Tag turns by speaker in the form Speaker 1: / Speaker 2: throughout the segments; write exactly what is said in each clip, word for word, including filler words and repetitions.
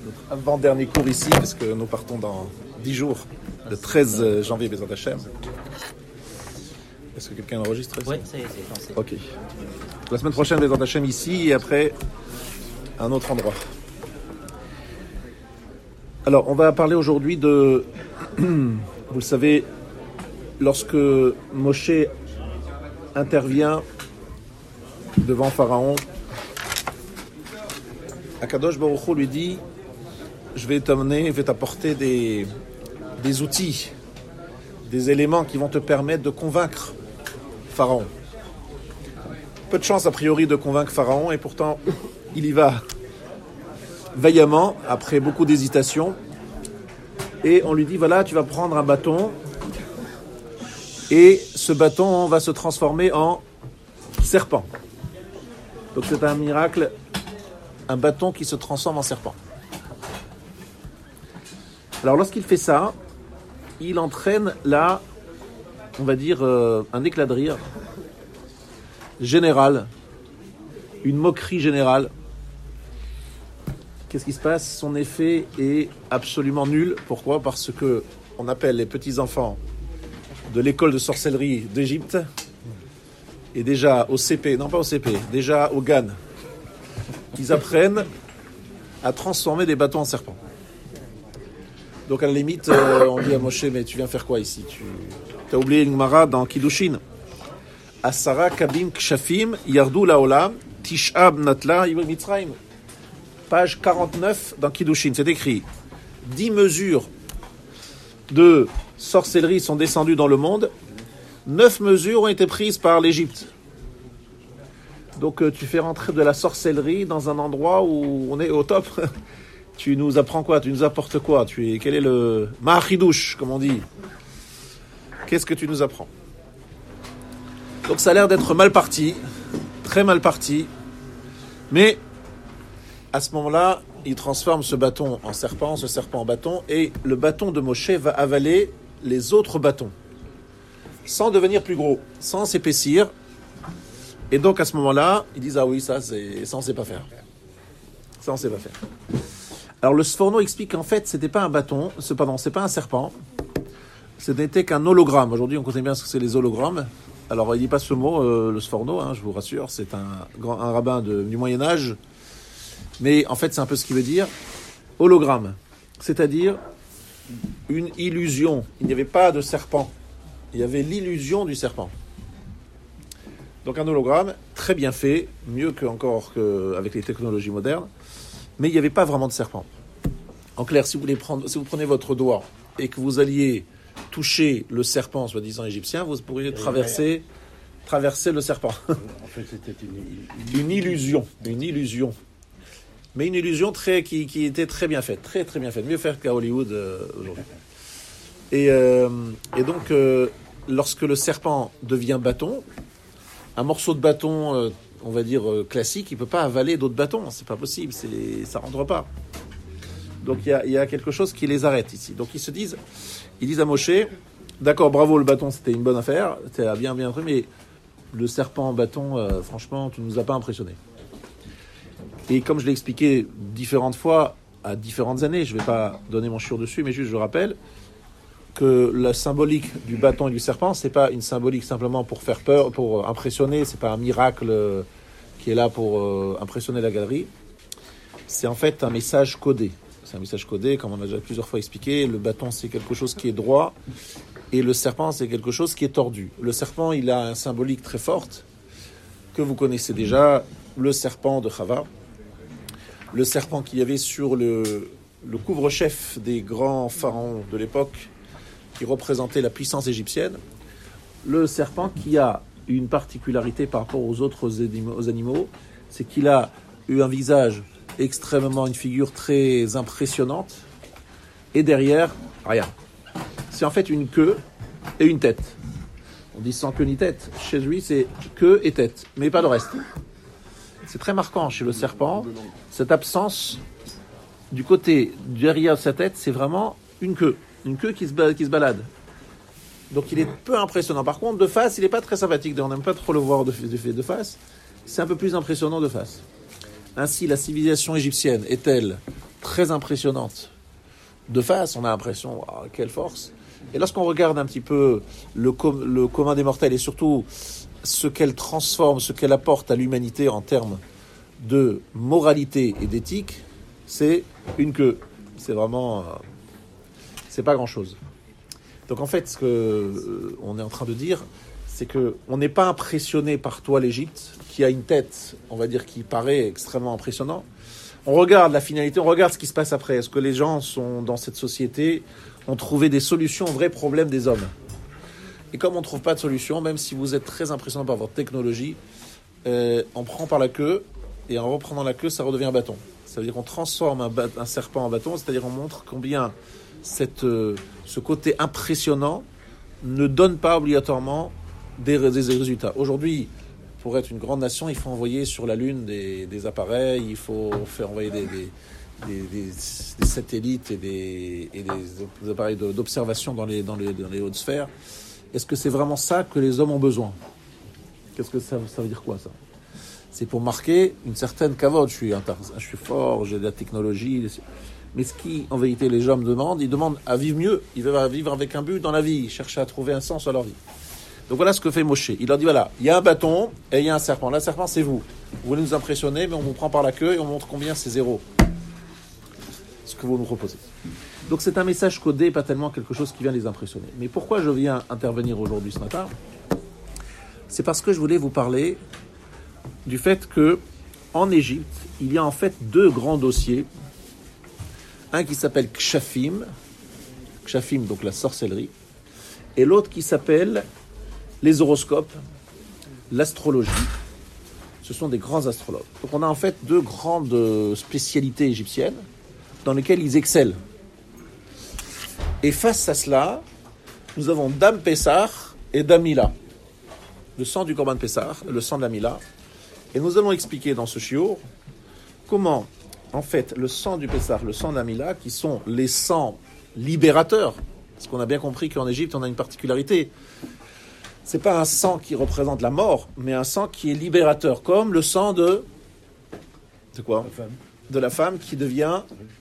Speaker 1: notre avant-dernier cours ici, parce que nous partons dans dix jours, le treize janvier, Bezrat Hashem. Est-ce que quelqu'un enregistre ça?
Speaker 2: Oui, c'est lancé.
Speaker 1: Ok. La semaine prochaine, Bezrat Hashem ici, et après, un autre endroit. Alors, on va parler aujourd'hui de... Vous le savez, lorsque Moshe intervient devant Pharaon, Akadosh Baruch Hu lui dit: je vais t'amener, je vais t'apporter des, des outils, des éléments qui vont te permettre de convaincre Pharaon. Peu de chance a priori de convaincre Pharaon, et pourtant il y va vaillamment après beaucoup d'hésitation. Et on lui dit: voilà, tu vas prendre un bâton, et ce bâton va se transformer en serpent. Donc c'est un miracle, un bâton qui se transforme en serpent. Alors lorsqu'il fait ça, il entraîne là, on va dire, euh, un éclat de rire général, une moquerie générale. Qu'est-ce qui se passe? Son effet est absolument nul. Pourquoi? Parce que on appelle les petits-enfants de l'école de sorcellerie d'Égypte, et déjà au C P, non pas au C P, déjà au G A N, ils apprennent à transformer des bâtons en serpents. Donc à la limite, euh, on dit à Moshe: mais tu viens faire quoi ici? Tu as oublié une Gemara dans Kiddushin. Asara kabim kshafim yardu laolam tish'ab natla mitzrayim. Page quarante-neuf dans Kiddushin, c'est écrit: dix mesures de sorcellerie sont descendues dans le monde, neuf mesures ont été prises par l'Égypte. Donc euh, tu fais rentrer de la sorcellerie dans un endroit où on est au top. Tu nous apprends quoi? Tu nous apportes quoi? Tu es, quel est le ma'achidouche, comme on dit? Qu'est-ce que tu nous apprends? Donc ça a l'air d'être mal parti, très mal parti, mais à ce moment-là, il transforme ce bâton en serpent, ce serpent en bâton, et le bâton de Moshe va avaler les autres bâtons, sans devenir plus gros, sans s'épaissir. Et donc à ce moment-là, ils disent: ah oui, ça, c'est, ça on ne sait pas faire. Ça on ne sait pas faire. Alors le Sforno explique qu'en fait, c'était pas un bâton, c'est, pardon, c'est pas un serpent, ce n'était qu'un hologramme. Aujourd'hui, on connaît bien ce que c'est les hologrammes. Alors il dit pas ce mot, euh, le Sforno, hein, je vous rassure, c'est un, grand, un rabbin de, du Moyen-Âge. Mais en fait, c'est un peu ce qu'il veut dire. Hologramme, c'est-à-dire une illusion. Il n'y avait pas de serpent. Il y avait l'illusion du serpent. Donc un hologramme, très bien fait, mieux que encore qu'avec les technologies modernes, mais il n'y avait pas vraiment de serpent. En clair, si vous, voulez prendre, si vous prenez votre doigt et que vous alliez toucher le serpent, soi-disant égyptien, vous pourriez traverser, traverser le serpent.
Speaker 3: En fait, c'était une,
Speaker 1: une illusion. Une illusion. Mais une illusion très, qui, qui était très bien faite, très très bien faite, mieux faire qu'à Hollywood euh, aujourd'hui. Et, euh, et donc, euh, lorsque le serpent devient bâton, un morceau de bâton, euh, on va dire euh, classique, il ne peut pas avaler d'autres bâtons, c'est pas possible, c'est, ça ne rentre pas. Donc il y, y a quelque chose qui les arrête ici. Donc ils se disent, ils disent à Moshe: d'accord, bravo, le bâton c'était une bonne affaire, c'était bien bien fait, mais le serpent en bâton, euh, franchement, tu ne nous as pas impressionnés. Et comme je l'ai expliqué différentes fois, à différentes années, je ne vais pas donner mon chiour dessus, mais juste je rappelle que la symbolique du bâton et du serpent, ce n'est pas une symbolique simplement pour faire peur, pour impressionner, ce n'est pas un miracle qui est là pour euh, impressionner la galerie. C'est en fait un message codé. C'est un message codé, comme on a déjà plusieurs fois expliqué. Le bâton, c'est quelque chose qui est droit, et le serpent, c'est quelque chose qui est tordu. Le serpent, il a une symbolique très forte, que vous connaissez déjà, le serpent de Chava. Le serpent qu'il y avait sur le, le couvre-chef des grands pharaons de l'époque, qui représentait la puissance égyptienne. Le serpent qui a une particularité par rapport aux autres animaux, c'est qu'il a eu un visage extrêmement, une figure très impressionnante, et derrière, rien. C'est en fait une queue et une tête. On dit sans queue ni tête. Chez lui, c'est queue et tête, mais pas le reste. C'est très marquant chez le serpent, cette absence du côté derrière sa tête, c'est vraiment une queue, une queue qui se, balade, qui se balade. Donc il est peu impressionnant. Par contre, de face, il n'est pas très sympathique. On n'aime pas trop le voir de, de, de face. C'est un peu plus impressionnant de face. Ainsi, la civilisation égyptienne est-elle très impressionnantes. De face, on a l'impression, wow, quelle force. Et lorsqu'on regarde un petit peu le, com- le commun des mortels et surtout ce qu'elle transforme, ce qu'elle apporte à l'humanité en termes de moralité et d'éthique, c'est une queue. C'est vraiment... Euh, c'est pas grand-chose. Donc en fait, ce qu'on euh, est en train de dire, c'est qu'on n'est pas impressionné par toi, l'Égypte, qui a une tête, on va dire, qui paraît extrêmement impressionnant. On regarde la finalité, on regarde ce qui se passe après. Est-ce que les gens sont dans cette société, ont trouvé des solutions aux vrais problèmes des hommes? Et comme on ne trouve pas de solution, même si vous êtes très impressionnant par votre technologie, euh, on prend par la queue, et en reprenant la queue, ça redevient un bâton. Ça veut dire qu'on transforme un, ba- un serpent en bâton, c'est-à-dire on montre combien cette, euh, ce côté impressionnant ne donne pas obligatoirement des, des résultats. Aujourd'hui, pour être une grande nation, il faut envoyer sur la Lune des, des appareils, il faut faire envoyer des, des, des, des, des satellites et des, et des appareils de, d'observation dans les, dans, les, dans les hautes sphères. Est-ce que c'est vraiment ça que les hommes ont besoin? Qu'est-ce que ça, ça veut dire quoi, ça? C'est pour marquer une certaine cavote. Je suis, inter... je suis fort, j'ai de la technologie. Mais ce qui, en vérité, les hommes demandent, ils demandent à vivre mieux. Ils veulent vivre avec un but dans la vie. Ils cherchent à trouver un sens à leur vie. Donc voilà ce que fait Moshe. Il leur dit, voilà, il y a un bâton et il y a un serpent. Le serpent, c'est vous. Vous voulez nous impressionner, mais on vous prend par la queue et on montre combien c'est zéro. Ce que vous nous proposez. Donc c'est un message codé, pas tellement quelque chose qui vient les impressionner. Mais pourquoi je viens intervenir aujourd'hui ce matin? C'est parce que je voulais vous parler du fait que en Égypte, il y a en fait deux grands dossiers. Un qui s'appelle Kshafim, Kshafim, donc la sorcellerie, et l'autre qui s'appelle les horoscopes, l'astrologie. Ce sont des grands astrologues. Donc on a en fait deux grandes spécialités égyptiennes dans lesquelles ils excellent. Et face à cela, nous avons Dam Pessah et Dam Mila. Le sang du Korban Pessah, le sang de la Mila. Et nous allons expliquer dans ce shiur comment, en fait, le sang du Pessah, le sang de la Mila, qui sont les sangs libérateurs, parce qu'on a bien compris qu'en Égypte, on a une particularité. C'est pas un sang qui représente la mort, mais un sang qui est libérateur, comme le sang de... De quoi?
Speaker 3: La femme.
Speaker 1: De la femme qui devient...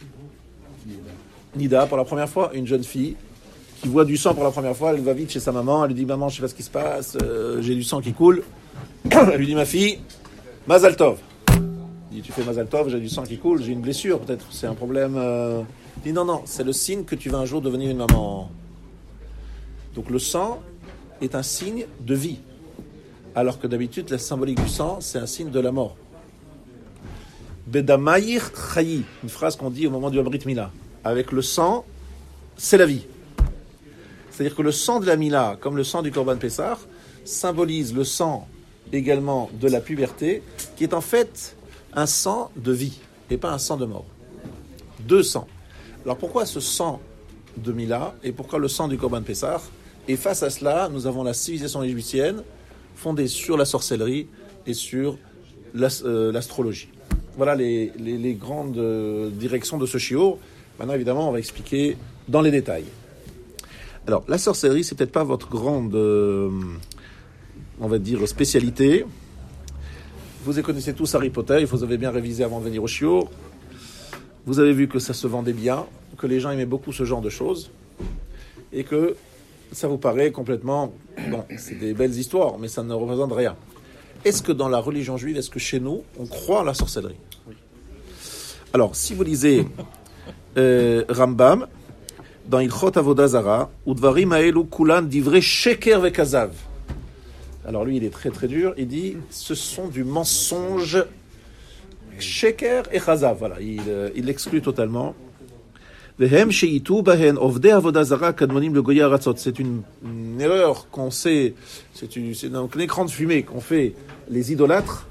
Speaker 1: Nida, pour la première fois, une jeune fille qui voit du sang pour la première fois, elle va vite chez sa maman, elle lui dit « Maman, je sais pas ce qui se passe, euh, j'ai du sang qui coule. » Elle lui dit « Ma fille, Mazal Tov. » Elle dit « Tu fais Mazal Tov, j'ai du sang qui coule, j'ai une blessure, peut-être, c'est un problème... Euh... » Elle dit « Non, non, c'est le signe que tu vas un jour devenir une maman. » Donc le sang est un signe de vie, alors que d'habitude, la symbolique du sang, c'est un signe de la mort. « Bedamayir chayi » une phrase qu'on dit au moment du Brit Mila. Avec le sang, c'est la vie. C'est-à-dire que le sang de la Mila, comme le sang du Korban Pessah, symbolise le sang également de la puberté, qui est en fait un sang de vie, et pas un sang de mort. Deux sangs. Alors pourquoi ce sang de Mila, et pourquoi le sang du Korban Pessah? Et face à cela, nous avons la civilisation égyptienne, fondée sur la sorcellerie et sur l'as- euh, l'astrologie. Voilà les, les, les grandes euh, directions de ce shiur. Maintenant, évidemment, on va expliquer dans les détails. Alors, la sorcellerie, c'est peut-être pas votre grande, euh, on va dire, spécialité. Vous connaissez tous Harry Potter, vous avez bien révisé avant de venir au shiur. Vous avez vu que ça se vendait bien, que les gens aimaient beaucoup ce genre de choses, et que ça vous paraît complètement... Bon, c'est des belles histoires, mais ça ne représente rien. Est-ce que dans la religion juive, est-ce que chez nous, on croit à la sorcellerie? Oui. Alors, si vous lisez... Euh, Rambam dans Ilchot Avoda Zara Udvarim Haelu Kulan Divrei Sheker Vekazav. Alors lui il est très très dur, il dit ce sont du mensonge, Sheker et Chazav. Voilà, il, euh, il l'exclut totalement. Vehem Sheitu Bahen Ovdei Avoda Zara Kadmonim le Goya Ratzot. C'est une, une erreur qu'on sait, c'est, une, c'est donc un écran de fumée qu'ont fait les idolâtres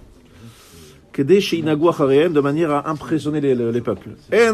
Speaker 1: de manière à impressionner les, les, les peuples.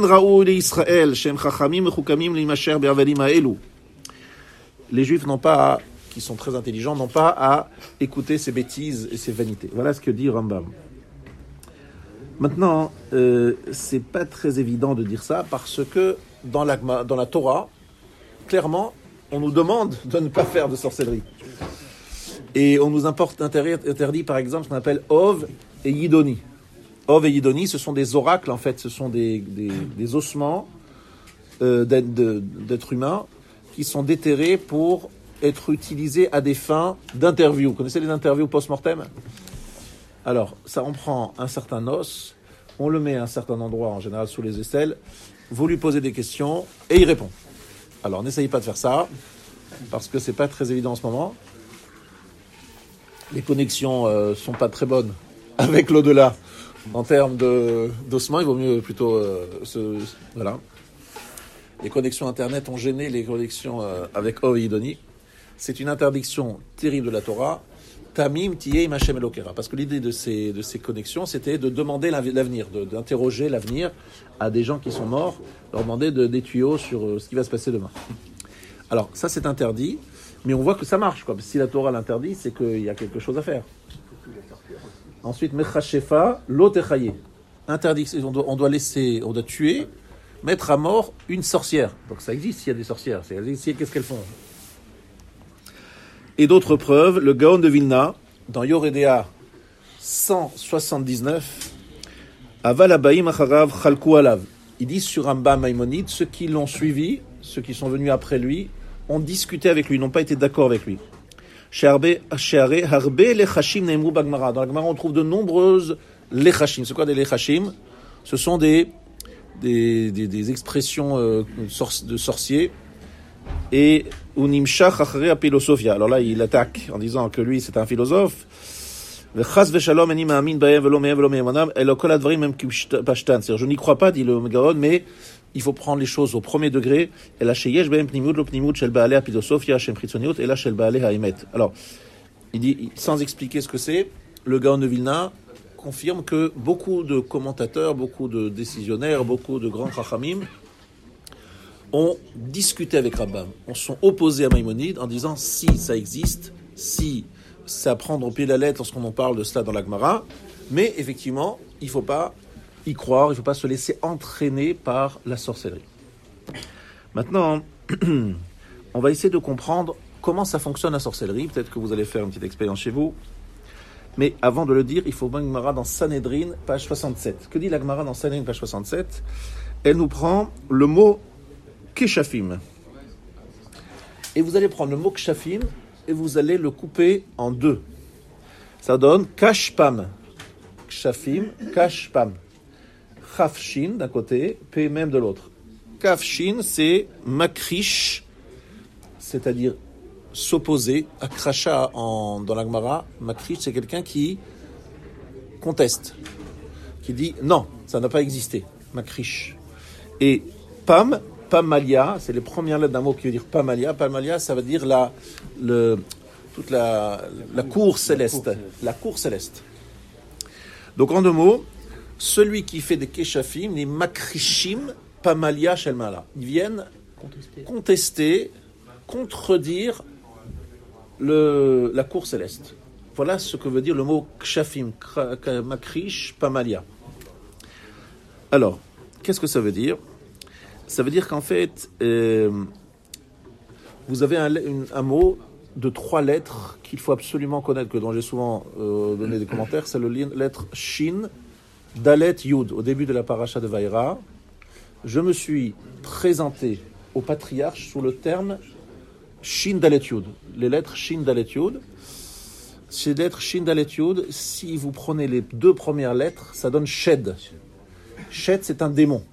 Speaker 1: Les Juifs n'ont pas, à, qui sont très intelligents, n'ont pas à écouter ces bêtises et ces vanités. Voilà ce que dit Rambam. Maintenant, euh, c'est pas très évident de dire ça parce que dans la, dans la Torah, clairement, on nous demande de ne pas faire de sorcellerie. Et on nous importe interdit, interdit par exemple ce qu'on appelle Ov et Yidoni. Ov et Yidoni, ce sont des oracles, en fait, ce sont des, des, des ossements euh, d'êtres humains qui sont déterrés pour être utilisés à des fins d'interview. Vous connaissez les interviews post-mortem? Alors, ça, on prend un certain os, on le met à un certain endroit, en général sous les aisselles, vous lui posez des questions et il répond. Alors, n'essayez pas de faire ça, parce que c'est pas très évident en ce moment. Les connexions euh, sont pas très bonnes avec l'au-delà. En termes de, d'ossements, il vaut mieux plutôt euh, se, voilà. Les connexions Internet ont gêné les connexions euh, avec Ov et Yidoni. C'est une interdiction terrible de la Torah. Tamim tiyeh im Hashem Elokera. Parce que l'idée de ces, de ces connexions, c'était de demander l'avenir, de, d'interroger l'avenir à des gens qui sont morts, leur demander de, des tuyaux sur euh, ce qui va se passer demain. Alors, ça, c'est interdit, mais on voit que ça marche, quoi. Si la Torah l'interdit, c'est qu'il y a quelque chose à faire. Ensuite, Mechashefa, l'otechaye. Interdit, on doit, on doit laisser, on doit tuer, mettre à mort une sorcière. Donc ça existe, s'il y a des sorcières. C'est, qu'est-ce qu'elles font? Et d'autres preuves, le Gaon de Vilna, dans Yoredea cent soixante-dix-neuf, Aval Abaim Acharav Chalku Alav. Il dit sur Rambam Maïmonide, ceux qui l'ont suivi, ceux qui sont venus après lui, ont discuté avec lui, n'ont pas été d'accord avec lui. Dans la Gemara, on trouve de nombreuses lechashim. C'est quoi des lechashim? Ce sont des, des, des, des expressions euh, de sorciers. Et unimshach achare apilosophia. Alors là, il attaque en disant que lui, c'est un philosophe. C'est-à-dire, je n'y crois pas, dit le Gaon, mais il faut prendre les choses au premier degré. Alors, il dit, sans expliquer ce que c'est, le Gaon de Vilna confirme que beaucoup de commentateurs, beaucoup de décisionnaires, beaucoup de grands chachamim ont discuté avec Rambam, on sont opposés à Maïmonide en disant si ça existe, si c'est à prendre au pied de la lettre lorsqu'on en parle de cela dans la Gemara, mais effectivement, il ne faut pas y croire, il ne faut pas se laisser entraîner par la sorcellerie. Maintenant, on va essayer de comprendre comment ça fonctionne la sorcellerie. Peut-être que vous allez faire une petite expérience chez vous. Mais avant de le dire, il faut voir la Gemara dans Sanhedrin, page soixante-sept. Que dit la Gemara dans Sanhedrin, page soixante-sept? Elle nous prend le mot Keshafim. Et vous allez prendre le mot Keshafim et vous allez le couper en deux. Ça donne Kashpam. Keshafim, Kashpam. Chafshin d'un côté, P même de l'autre. Kafshin, c'est Makrish, c'est-à-dire s'opposer. Akrasha en, dans la Gemara, Makrish, c'est quelqu'un qui conteste, qui dit non, ça n'a pas existé. Makrish. Et Pam, Pamalia, c'est les premières lettres d'un mot qui veut dire Pamalia. Pamalia, ça veut dire la, le, toute la, la cour céleste. La cour céleste. Donc en deux mots, celui qui fait des Keshafim, les Makrishim, Pamalia Shelmala. Ils viennent contester, contester contredire le, la cour céleste. Voilà ce que veut dire le mot Kshafim, Makrish, Pamalia. Alors, qu'est-ce que ça veut dire? Ça veut dire qu'en fait, euh, vous avez un, une, un mot de trois lettres qu'il faut absolument connaître, que dont j'ai souvent euh, donné des commentaires, c'est le lettre Shin, Dalet, Yud. Au début de la paracha de Vaïra, je me suis présenté au patriarche sous le terme Shin, Dalet, Yud. Les lettres Shin, Dalet, Yud. Ces lettres Shin, Dalet, Yud, si vous prenez les deux premières lettres, ça donne Shed. Shed, c'est un démon.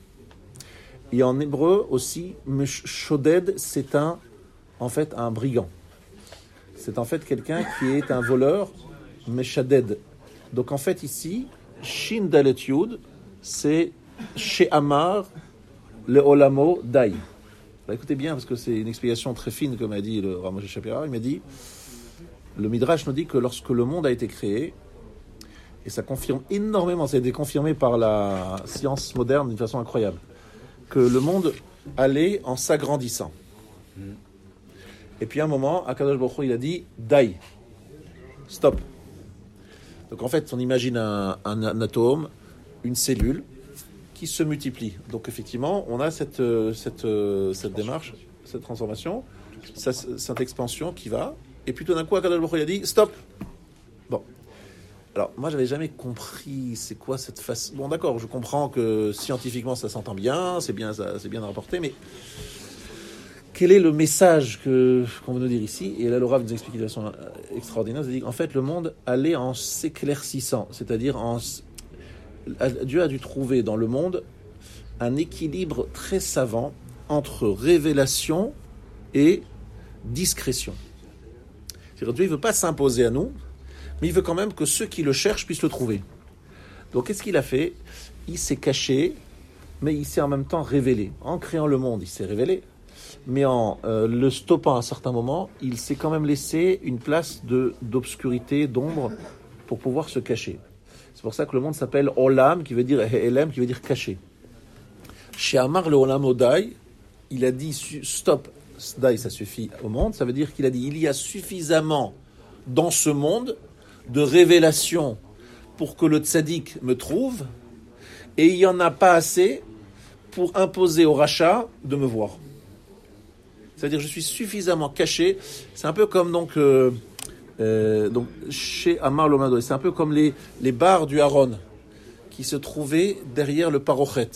Speaker 1: Et en hébreu aussi, Shoded, c'est un, en fait, un brigand. C'est en fait quelqu'un qui est un voleur, Meshaded. Donc en fait ici, Shin Dalet Yud, c'est She'amar le Olamo Dai. Bah, écoutez bien, parce que c'est une explication très fine, comme a dit le Rav Moshe Shapira. Il m'a dit, le Midrash nous dit que lorsque le monde a été créé, et ça confirme énormément, ça a été confirmé par la science moderne d'une façon incroyable, que le monde allait en s'agrandissant. Mm. Et puis à un moment, Akadosh Baruch Hu, il a dit « Dai », stop. Donc en fait, on imagine un, un, un atome, une cellule, qui se multiplie. Donc effectivement, on a cette, cette, cette démarche, cette transformation, cette, cette expansion qui va, et puis tout d'un coup, Akadosh Baruch Hu, il a dit « Stop ». Bon. Alors, moi, j'avais jamais compris c'est quoi cette façon. Bon, d'accord, je comprends que scientifiquement, ça s'entend bien, c'est bien, ça, c'est bien rapporté, mais quel est le message que, qu'on veut nous dire ici? Et là, le Rav nous explique de façon extraordinaire. Il dit qu'en fait, le monde allait en s'éclaircissant, c'est-à-dire en. Dieu a dû trouver dans le monde un équilibre très savant entre révélation et discrétion. C'est-à-dire Dieu ne veut pas s'imposer à nous, mais il veut quand même que ceux qui le cherchent puissent le trouver. Donc qu'est-ce qu'il a fait? Il s'est caché, mais il s'est en même temps révélé. En créant le monde, il s'est révélé, mais en euh, le stoppant à un certain moment, il s'est quand même laissé une place de, d'obscurité, d'ombre, pour pouvoir se cacher. C'est pour ça que le monde s'appelle Olam, qui veut dire Elem, qui veut dire caché. Chez Amar le Olam Odai, il a dit stop, Dai, ça suffit au monde. Ça veut dire qu'il a dit il y a suffisamment dans ce monde de révélation pour que le tzaddik me trouve, et il n'y en a pas assez pour imposer au rachat de me voir. C'est-à-dire je suis suffisamment caché. C'est un peu comme donc, euh, euh, donc chez Amar le Olam Odai, c'est un peu comme les, les barres du Haron qui se trouvaient derrière le parochet.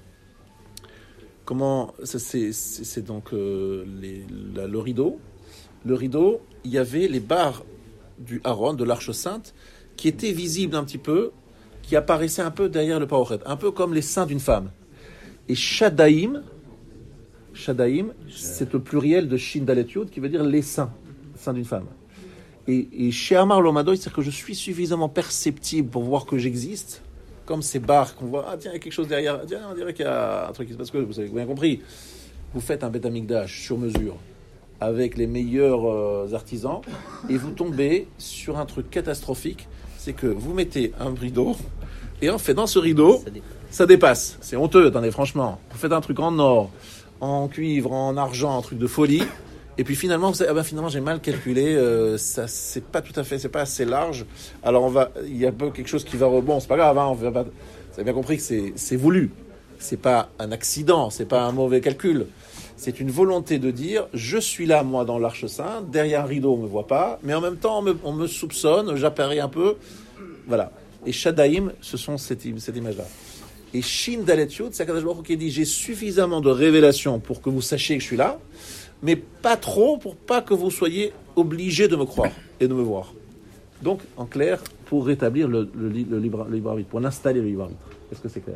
Speaker 1: Comment ça, c'est, c'est, c'est donc euh, les, la, le rideau. Le rideau, il y avait les barres du Haron, de l'Arche Sainte, qui étaient visibles un petit peu, qui apparaissaient un peu derrière le parochet, un peu comme les seins d'une femme. Et Shadaïm, Shadaïm, c'est le pluriel de Shin Dalet Yud, qui veut dire les seins, seins d'une femme. Et, et chez Amar Lomadoy, c'est-à-dire que je suis suffisamment perceptible pour voir que j'existe, comme ces barres qu'on voit, ah tiens, il y a quelque chose derrière, tiens, on dirait qu'il y a un truc qui se passe, que vous avez bien compris. Vous faites un Beth Amikdash sur mesure, avec les meilleurs euh, artisans, et vous tombez sur un truc catastrophique, c'est que vous mettez un rideau, et en fait, dans ce rideau, ça dépasse. ça dépasse. C'est honteux, attendez, franchement. Vous faites un truc en or, en cuivre, en argent, un truc de folie, et puis finalement, vous savez, ah ben finalement, j'ai mal calculé, euh, ça, c'est pas tout à fait, c'est pas assez large. Alors on va, il y a un peu quelque chose qui va rebond, c'est pas grave, hein, on va pas, vous avez bien compris que c'est, c'est voulu. C'est pas un accident, c'est pas un mauvais calcul. C'est une volonté de dire, je suis là, moi, dans l'Arche Sainte, derrière un rideau, on me voit pas, mais en même temps, on me, on me soupçonne, j'apparais un peu, voilà. Et Shadaïm, ce sont cette, cette image-là. Et Shin Dalet Yud, c'est Akadosh Baruch Hu qui dit, j'ai suffisamment de révélations pour que vous sachiez que je suis là, mais pas trop pour pas que vous soyez obligés de me croire et de me voir. Donc, en clair, pour rétablir le, le, le, libre, le libre arbitre, pour installer le libre arbitre. Est-ce que c'est clair?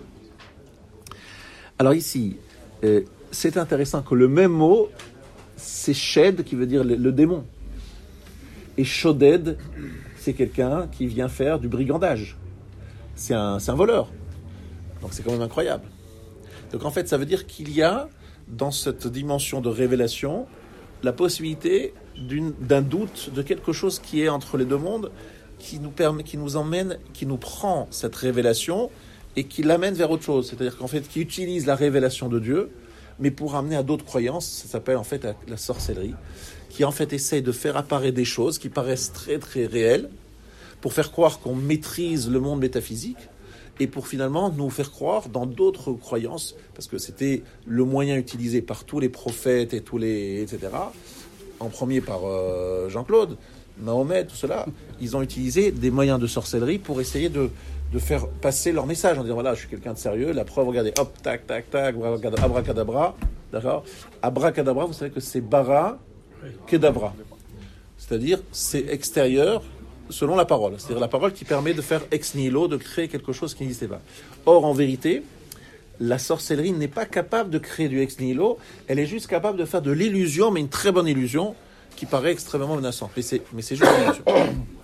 Speaker 1: Alors ici, euh, c'est intéressant que le même mot, c'est Shed, qui veut dire le, le démon. Et Shoded, c'est quelqu'un qui vient faire du brigandage. C'est un, c'est un voleur. Donc c'est quand même incroyable. Donc en fait, ça veut dire qu'il y a, dans cette dimension de révélation, la possibilité d'une, d'un doute, de quelque chose qui est entre les deux mondes, qui nous permet, qui nous emmène, qui nous prend cette révélation et qui l'amène vers autre chose. C'est-à-dire qu'en fait, qui utilise la révélation de Dieu, mais pour amener à d'autres croyances. Ça s'appelle en fait la, la sorcellerie, qui en fait essaye de faire apparaître des choses qui paraissent très très réelles, pour faire croire qu'on maîtrise le monde métaphysique, et pour finalement nous faire croire dans d'autres croyances, parce que c'était le moyen utilisé par tous les prophètes et tous les, et cetera. En premier par euh, Jean-Claude, Mahomet, tout cela, ils ont utilisé des moyens de sorcellerie pour essayer de, de faire passer leur message, en disant voilà, je suis quelqu'un de sérieux, la preuve, regardez, hop, tac, tac, tac, abracadabra, d'accord. Abracadabra, vous savez que c'est bara, kedabra, c'est-à-dire c'est extérieur, selon la parole. C'est-à-dire la parole qui permet de faire ex nihilo, de créer quelque chose qui n'existait pas. Or, en vérité, la sorcellerie n'est pas capable de créer du ex nihilo, elle est juste capable de faire de l'illusion, mais une très bonne illusion, qui paraît extrêmement menaçante. Mais c'est, mais c'est juste une illusion.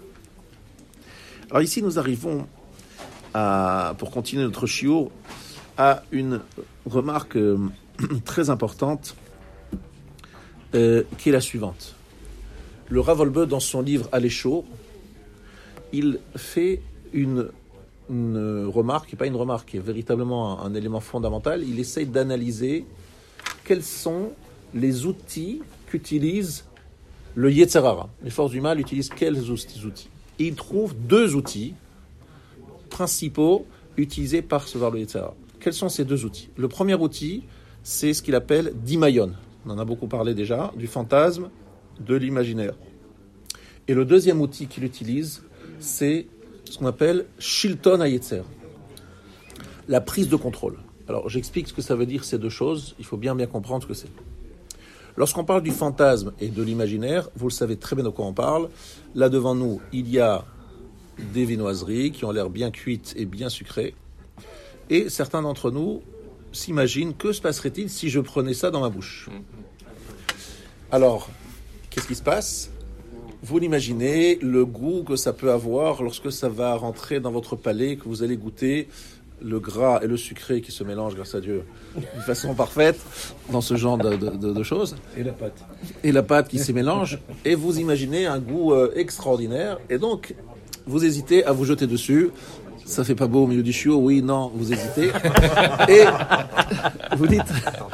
Speaker 1: Alors ici, nous arrivons, à, pour continuer notre shiur, à une remarque euh, très importante, euh, qui est la suivante. Le Rav Wolbe, dans son livre Aléchor, il fait une, une remarque, qui n'est pas une remarque, qui est véritablement un, un élément fondamental. Il essaye d'analyser quels sont les outils qu'utilise le Yetzer Hara. Les forces du mal utilisent quels outils? Et il trouve deux outils principaux utilisés par ce le Yetzer Hara. Quels sont ces deux outils? Le premier outil, c'est ce qu'il appelle Dimayon. On en a beaucoup parlé déjà, du fantasme, de l'imaginaire. Et le deuxième outil qu'il utilise, c'est ce qu'on appelle Shilton Hayetzer, la prise de contrôle. Alors, j'explique ce que ça veut dire ces deux choses. Il faut bien bien comprendre ce que c'est. Lorsqu'on parle du fantasme et de l'imaginaire, vous le savez très bien de quoi on parle. Là, devant nous, il y a des viennoiseries qui ont l'air bien cuites et bien sucrées. Et certains d'entre nous s'imaginent, que se passerait-il si je prenais ça dans ma bouche ? Alors, qu'est-ce qui se passe ? Vous l'imaginez, le goût que ça peut avoir lorsque ça va rentrer dans votre palais, que vous allez goûter le gras et le sucré qui se mélangent, grâce à Dieu, d'une façon parfaite, dans ce genre de, de, de, de choses.
Speaker 3: Et la pâte.
Speaker 1: Et la pâte qui s'y mélange. Et vous imaginez un goût euh, extraordinaire. Et donc, vous hésitez à vous jeter dessus. Ça fait pas beau au milieu du chiot, oui, non, vous hésitez. Et vous dites...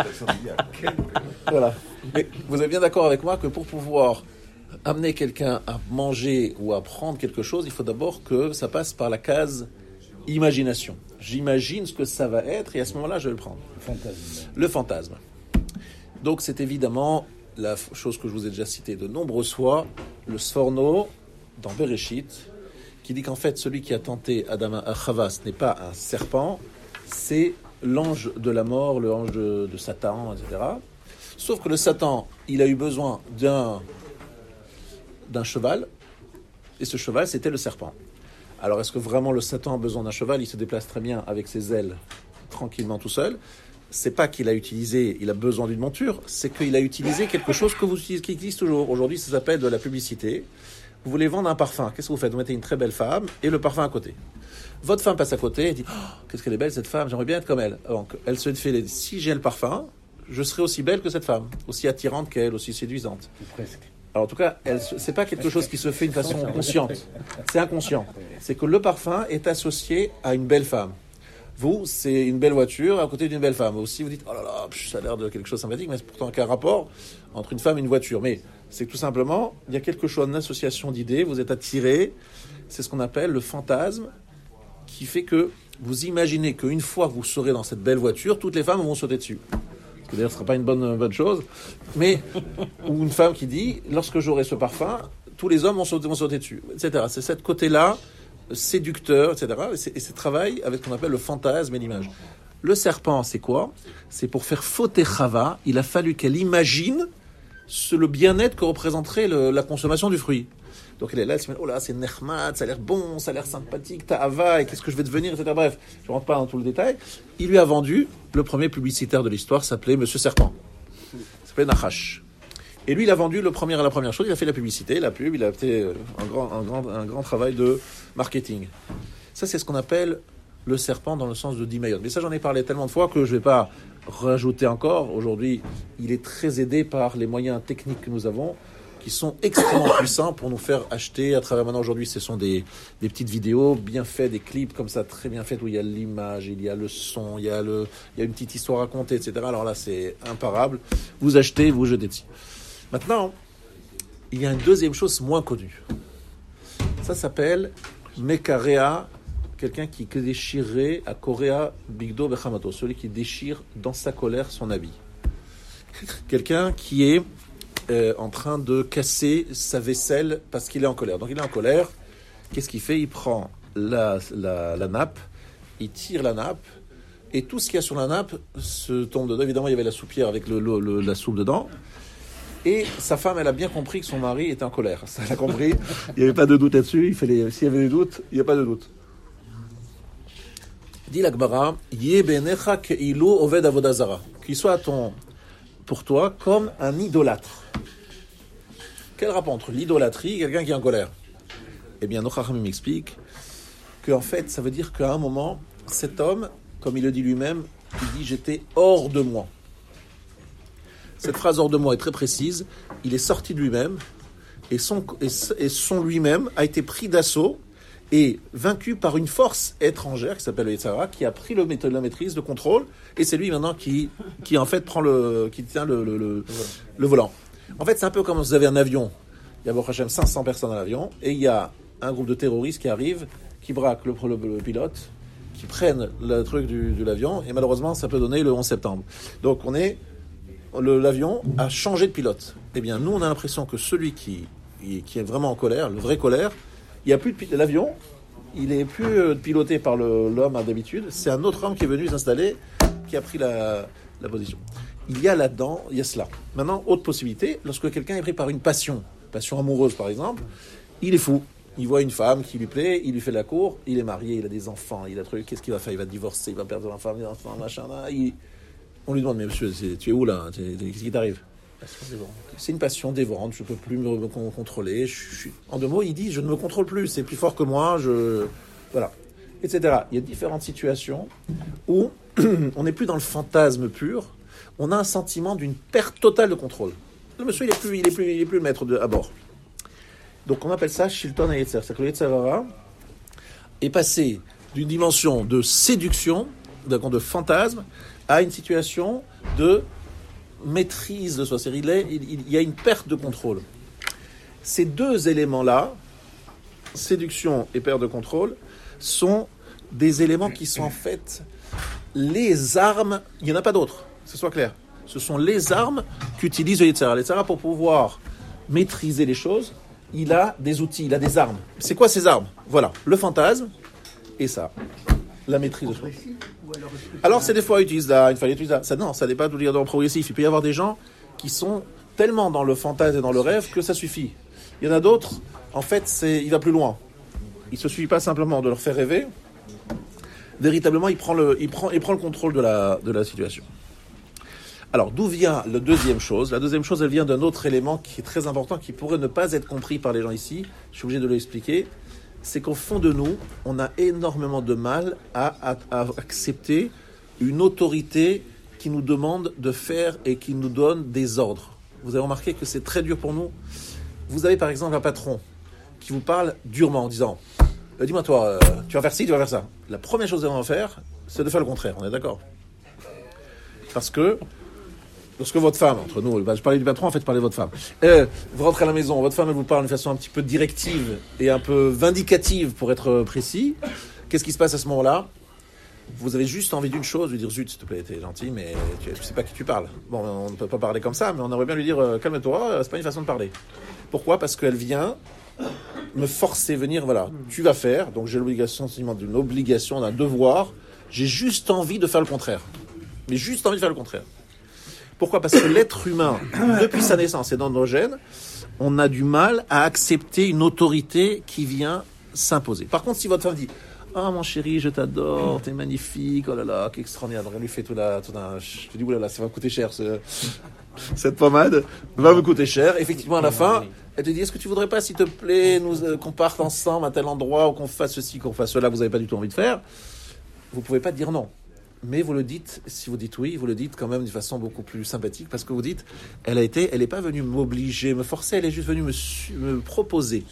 Speaker 1: Voilà. Mais vous êtes bien d'accord avec moi que pour pouvoir amener quelqu'un à manger ou à prendre quelque chose, il faut d'abord que ça passe par la case imagination. J'imagine ce que ça va être et à ce moment-là, je vais le prendre.
Speaker 3: Le fantasme.
Speaker 1: Le fantasme. Donc, c'est évidemment la chose que je vous ai déjà citée de nombreuses fois, le Sforno dans Bereshit, qui dit qu'en fait, celui qui a tenté Adam à Chava, ce n'est pas un serpent, c'est l'ange de la mort, le ange de, de Satan, et cetera. Sauf que le Satan, il a eu besoin d'un, d'un cheval, et ce cheval, c'était le serpent. Alors, est-ce que vraiment le Satan a besoin d'un cheval ? Il se déplace très bien avec ses ailes, tranquillement tout seul. C'est pas qu'il a utilisé, il a besoin d'une monture, c'est qu'il a utilisé quelque chose que vous, qui existe toujours. Aujourd'hui, ça s'appelle de la publicité. Vous voulez vendre un parfum, qu'est-ce que vous faites ? Vous mettez une très belle femme et le parfum à côté. Votre femme passe à côté et dit oh, « Qu'est-ce qu'elle est belle cette femme, j'aimerais bien être comme elle. » Donc, elle se fait les... Si j'ai le parfum, je serai aussi belle que cette femme, aussi attirante qu'elle, aussi séduisante.
Speaker 3: Presque.
Speaker 1: Alors en tout cas, elle, c'est pas quelque chose qui se fait d'une façon consciente. C'est inconscient. C'est que le parfum est associé à une belle femme. Vous, c'est une belle voiture à côté d'une belle femme. Aussi, vous dites, oh là là, pff, ça a l'air de quelque chose de sympathique, mais c'est pourtant aucun rapport entre une femme et une voiture. Mais c'est tout simplement, il y a quelque chose, une association d'idées, vous êtes attiré. C'est ce qu'on appelle le fantasme, qui fait que vous imaginez qu'une fois que vous serez dans cette belle voiture, toutes les femmes vont sauter dessus. D'ailleurs, ce ne sera pas une bonne, bonne chose, mais ou une femme qui dit, lorsque j'aurai ce parfum, tous les hommes vont sauter, vont sauter dessus, et cetera. C'est cette côté-là, séducteur, et cetera. Et c'est, et c'est travail avec ce qu'on appelle le fantasme et l'image. Le serpent, c'est quoi ? C'est pour faire fauter Chava, il a fallu qu'elle imagine ce, le bien-être que représenterait le, la consommation du fruit. Donc elle est là, elle se dit, oh là, c'est Nechmad, ça a l'air bon, ça a l'air sympathique, Ta'ava, et qu'est-ce que je vais devenir, et cetera. Bref, je ne rentre pas dans tout le détail. Il lui a vendu, le premier publicitaire de l'histoire s'appelait Monsieur Serpent. Il s'appelait Nachash. Et lui, il a vendu le premier à la première chose, il a fait la publicité, la pub, il a fait un grand, un grand, un grand travail de marketing. Ça, c'est ce qu'on appelle le serpent dans le sens de Dimayon. Mais ça, j'en ai parlé tellement de fois que je ne vais pas rajouter encore. Aujourd'hui, il est très aidé par les moyens techniques que nous avons, qui sont extrêmement puissants pour nous faire acheter à travers maintenant aujourd'hui ce sont des, des petites vidéos bien faites, des clips comme ça très bien faits où il y a l'image, il y a le son, il y a, le, il y a une petite histoire racontée, et cetera. Alors là c'est imparable, vous achetez, vous jetez dessus. Maintenant, il y a une deuxième chose moins connue, ça s'appelle Mekarea, quelqu'un qui déchirait à Korea Bigdo Bechamato, celui qui déchire dans sa colère son habit, quelqu'un qui est Euh, en train de casser sa vaisselle parce qu'il est en colère. Donc il est en colère, qu'est-ce qu'il fait ? Il prend la, la, la nappe, il tire la nappe, et tout ce qu'il y a sur la nappe se tombe dedans. Évidemment, il y avait la soupière avec le, le, le, la soupe dedans. Et sa femme, elle a bien compris que son mari était en colère. Ça, elle a compris, il n'y avait pas de doute là-dessus. Il fallait, s'il y avait des doutes, il n'y a pas de doute. Dit l'Akbara, Yeh benecha keilu oved avodazara, qu'il soit ton, pour toi comme un idolâtre. Quel rapport entre l'idolâtrie et quelqu'un qui est en colère ? Eh bien, nos Chachamim m'explique qu'en fait, ça veut dire qu'à un moment, cet homme, comme il le dit lui-même, il dit « j'étais hors de moi ». Cette phrase « hors de moi » est très précise. Il est sorti de lui-même et son, et, et son lui-même a été pris d'assaut et vaincu par une force étrangère qui s'appelle le Yetzara, qui a pris le, la maîtrise, le contrôle, et c'est lui maintenant qui, qui en fait prend le, qui tient le, le, le, le volant. En fait, c'est un peu comme vous avez un avion. Il y a, Baruch Hashem, cinq cents personnes dans l'avion, et il y a un groupe de terroristes qui arrivent, qui braquent le, le, le pilote, qui prennent le truc du, de l'avion, et malheureusement, ça peut donner le onze septembre. Donc, on est, le, l'avion a changé de pilote. Eh bien, nous, on a l'impression que celui qui, qui est vraiment en colère, le vrai colère, il n'y a plus de pilote. L'avion, il est plus euh, piloté par le, l'homme à d'habitude. C'est un autre homme qui est venu s'installer, qui a pris la, la position. Il y a là-dedans, il y a cela. Maintenant, autre possibilité, lorsque quelqu'un est pris par une passion, passion amoureuse par exemple, il est fou. Il voit une femme qui lui plaît, il lui fait la cour, il est marié, il a des enfants, il a truc, qu'est-ce qu'il va faire? Il va divorcer, il va perdre l'enfant, les enfants, machin. Là, il... On lui demande, mais monsieur, c'est, tu es où là? Qu'est-ce qui t'arrive? C'est une passion dévorante, je ne peux plus me, me contrôler. Je, je, en deux mots, il dit, je ne me contrôle plus, c'est plus fort que moi, je... Voilà, et cetera. Il y a différentes situations où on n'est plus dans le fantasme pur, on a un sentiment d'une perte totale de contrôle. Le monsieur, il n'est plus, il est plus, il est plus le maître de, à bord. Donc on appelle ça Shilton HaYetzer. C'est-à-dire que le Yetzer Hara est passé d'une dimension de séduction, de fantasme, à une situation de maîtrise de soi. C'est-à-dire il, il, il y a une perte de contrôle. Ces deux éléments-là, séduction et perte de contrôle, sont des éléments qui sont en fait les armes, il n'y en a pas d'autres, que ce soit clair. Ce sont les armes qu'utilise le Yetzer Hara. Le Yetzer Hara, pour pouvoir maîtriser les choses, il a des outils, il a des armes. C'est quoi ces armes? Voilà, le fantasme et ça, la maîtrise de soi. Alors, c'est des fois, ils utilisent là, une fois, ils utilisent là. Ça, non, ça n'est pas tout dire dans le progressif. Il peut y avoir des gens qui sont tellement dans le fantasme et dans le rêve que ça suffit. Il y en a d'autres, en fait, c'est, il va plus loin. Il ne se suffit pas simplement de leur faire rêver. Véritablement, il prend le, il prend, il prend le contrôle de la, de la situation. Alors, d'où vient la deuxième chose? La deuxième chose, elle vient d'un autre élément qui est très important, qui pourrait ne pas être compris par les gens ici. Je suis obligé de l'expliquer. C'est qu'au fond de nous, on a énormément de mal à, à, à accepter une autorité qui nous demande de faire et qui nous donne des ordres. Vous avez remarqué que c'est très dur pour nous. Vous avez par exemple un patron qui vous parle durement en disant euh, « Dis-moi toi, euh, tu vas faire ci, tu vas faire ça ». La première chose que vous allez faire, c'est de faire le contraire, on est d'accord? Parce que lorsque votre femme, entre nous, je parlais du patron, en fait, je parlais de votre femme. Euh, vous rentrez à la maison, votre femme, elle vous parle d'une façon un petit peu directive et un peu vindicative, pour être précis. Qu'est-ce qui se passe à ce moment-là? Vous avez juste envie d'une chose, lui dire, zut, s'il te plaît, t'es gentil, mais tu ne sais pas qui tu parles. Bon, on ne peut pas parler comme ça, mais on aurait bien lui dire, euh, calme-toi, c'est pas une façon de parler. Pourquoi? Parce qu'elle vient me forcer, venir, voilà, tu vas faire, donc j'ai l'obligation, sentiment d'une obligation, d'un devoir, j'ai juste envie de faire le contraire. Mais juste envie de faire le contraire. Pourquoi? Parce que l'être humain, depuis sa naissance et dans nos gènes, on a du mal à accepter une autorité qui vient s'imposer. Par contre, si votre femme dit « Ah, mon chéri, je t'adore, t'es magnifique, oh là là, qu'extraordinaire », donc elle lui fait tout la... Tout un, je te dis « Ouh là là, ça va coûter cher, ce, cette pommade va me coûter cher ». Effectivement, à la fin, elle te dit « Est-ce que tu voudrais pas, s'il te plaît, nous, euh, qu'on parte ensemble à tel endroit, ou qu'on fasse ceci, qu'on fasse cela, vous n'avez pas du tout envie de faire ?» Vous ne pouvez pas dire non. Mais vous le dites, si vous dites oui, vous le dites quand même d'une façon beaucoup plus sympathique, parce que vous dites, elle a été, elle n'est pas venue m'obliger, me forcer, elle est juste venue me, me proposer.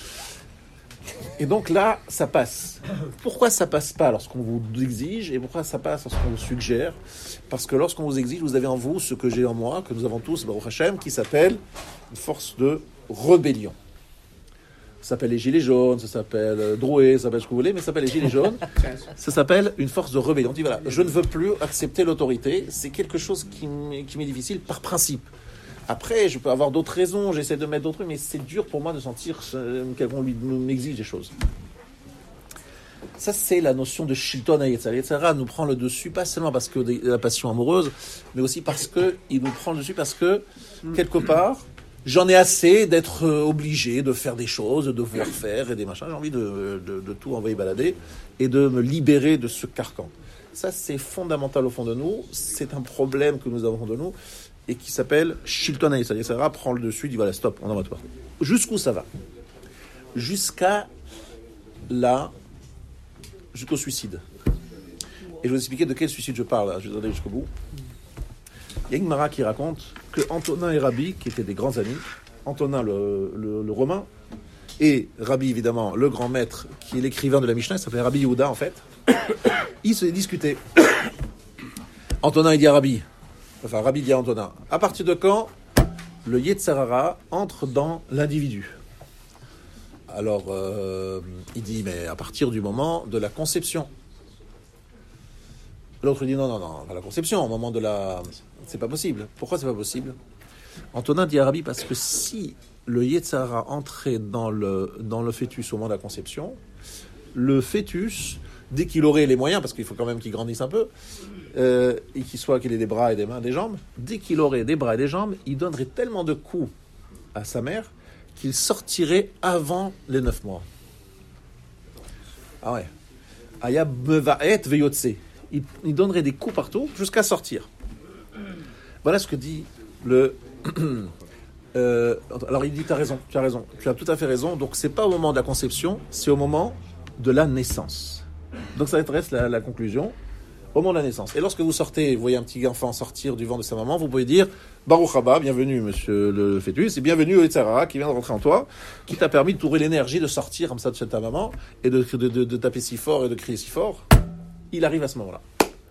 Speaker 1: Et donc là, ça passe. Pourquoi ça passe pas lorsqu'on vous exige, et pourquoi ça passe lorsqu'on vous suggère? Parce que lorsqu'on vous exige, vous avez en vous ce que j'ai en moi, que nous avons tous, Baruch Hashem, qui s'appelle une force de rébellion. Ça s'appelle les gilets jaunes, ça s'appelle euh, Drouet, ça s'appelle ce que vous voulez, mais ça s'appelle les gilets jaunes. Ça s'appelle une force de rébellion. On dit voilà, je ne veux plus accepter l'autorité. C'est quelque chose qui m'est, qui m'est difficile par principe. Après, je peux avoir d'autres raisons, j'essaie de mettre d'autres trucs, mais c'est dur pour moi de sentir euh, qu'on lui m'exige des choses. Ça, c'est la notion de Shilton HaYetzer. Yetzer Hara nous prend le dessus, pas seulement parce que de la passion amoureuse, mais aussi parce qu'il nous prend le dessus, parce que, quelque part, j'en ai assez d'être obligé de faire des choses, de devoir faire et des machins. J'ai envie de, de, de tout envoyer balader et de me libérer de ce carcan. Ça, c'est fondamental au fond de nous. C'est un problème que nous avons au fond de nous et qui s'appelle Shilton HaYetzer. Yetzer Hara prend le dessus, dit voilà, stop, on n'en va pas. Jusqu'où ça va? Jusqu'à là, jusqu'au suicide. Et je vais vous expliquer de quel suicide je parle. Je vais aller jusqu'au bout. Il y a une Gemara qui raconte que Antonin et Rabbi, qui étaient des grands amis, Antonin le, le, le Romain, et Rabbi évidemment le grand maître, qui est l'écrivain de la Mishnah, il s'appelait Rabbi Yehuda en fait, ils se discutaient. Antonin il dit à Rabbi, enfin Rabbi dit à Antonin, à partir de quand le Yetzer Hara entre dans l'individu? Alors euh, il dit, mais à partir du moment de la conception. L'autre dit non, non, non, pas la conception, au moment de la... C'est pas possible. Pourquoi c'est pas possible? Antonin dit à Rabbi, parce que si le Yetzer Hara entrait dans le, dans le fœtus au moment de la conception, le fœtus, dès qu'il aurait les moyens, parce qu'il faut quand même qu'il grandisse un peu, euh, et qu'il soit qu'il ait des bras et des mains, des jambes, dès qu'il aurait des bras et des jambes, il donnerait tellement de coups à sa mère qu'il sortirait avant les neuf mois. Ah ouais. Aya mevaet veyotse. Il, il donnerait des coups partout jusqu'à sortir. Voilà ce que dit le. euh, alors il dit tu as raison, tu as raison, tu as tout à fait raison. Donc c'est pas au moment de la conception, c'est au moment de la naissance. Donc ça intéresse la, la conclusion. Au moment de la naissance. Et lorsque vous sortez, vous voyez un petit enfant sortir du ventre de sa maman, vous pouvez dire Baruch haba, bienvenue monsieur le fœtus, et bienvenue au Yetzirah qui vient de rentrer en toi, qui t'a permis de trouver l'énergie de sortir comme ça de chez ta maman et de, de, de, de taper si fort et de crier si fort. Il arrive à ce moment-là.